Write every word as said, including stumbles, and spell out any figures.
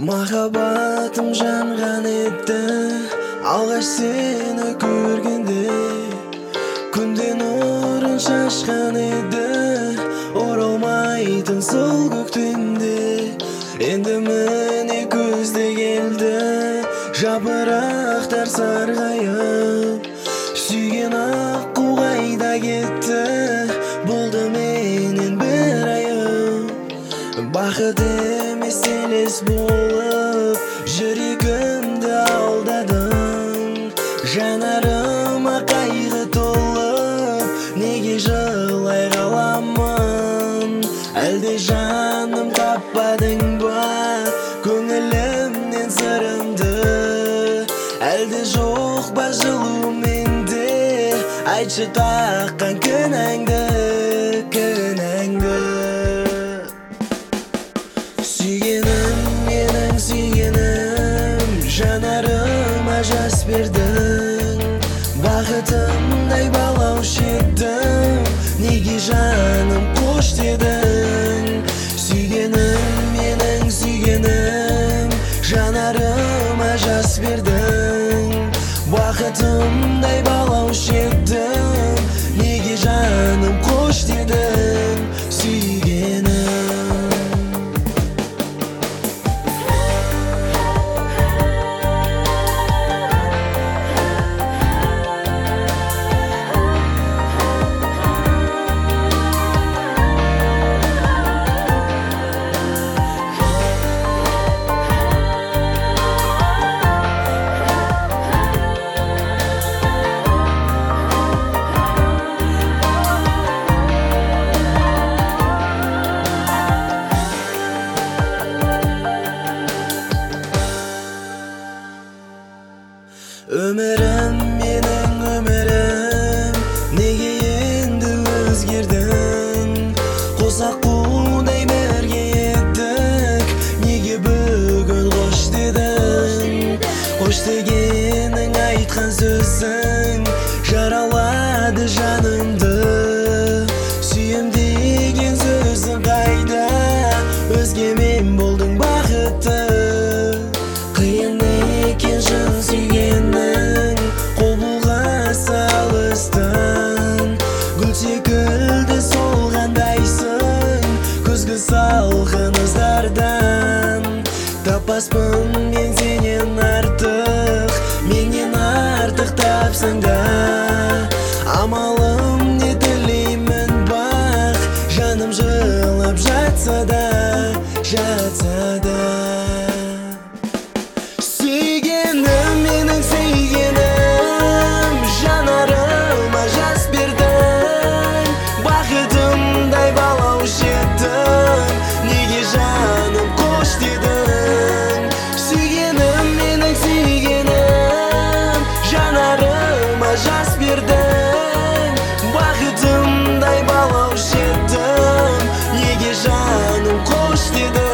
Махаббатым жанған еді алғаш сені көргенде, күнден нұрын шашқан еді оралмайтын сол көктемде. Енді міне көзде келді жапырақтар сарғайып, сүйген аққу қайда кетті, болды менен бір айып. Бақыт емес елес болып жүрегімді алдадың, жанарыма қайғы толып, неге жылай қаламын? Әлде жаным таппадың ба көңілімнен сырымды? Әлде жоқ па жылу менде? Айтшы таққан кінәңді, кінәңді. Сүйгенім, менің сүйгенім, жанарыма жас бердің, бақытымдай балаушы едің, неге жаным қош дедің? Сүйгенім, менің сүйгенім, жанарыма жас бердің, бақытымдай балаушы едің, неге жаным қош дедің? Сүйгенім. Өмірім, менің өмірім, неге енді өзгердің? Қос аққудай бірге еттік, неге бүгін қош дедің? Қош дегенің айтқан сөзің жаралады жанымды, сүйем деген сөзің қайда? Өзгемен болдың бақытты, қиын екен шын сүйгенің, қол бұлғаса алыстан, гүл секілді солғандайсың күзгі салқын ыздардан. Таппаспын мен сенен артық, менен артық тапсаң да, амалым не тілеймін бақ, жаным жылап жатса да, жатса да. Сүйгенім, менің сүйгенім, жанарыма жас бердің, бақытымдай балаушы едің, неге жаным қош дедің? Сүйгенім, менің сүйгенім, жанарыма жас бердің, бақытымдай балаушы едің, неге жаным қош дедің?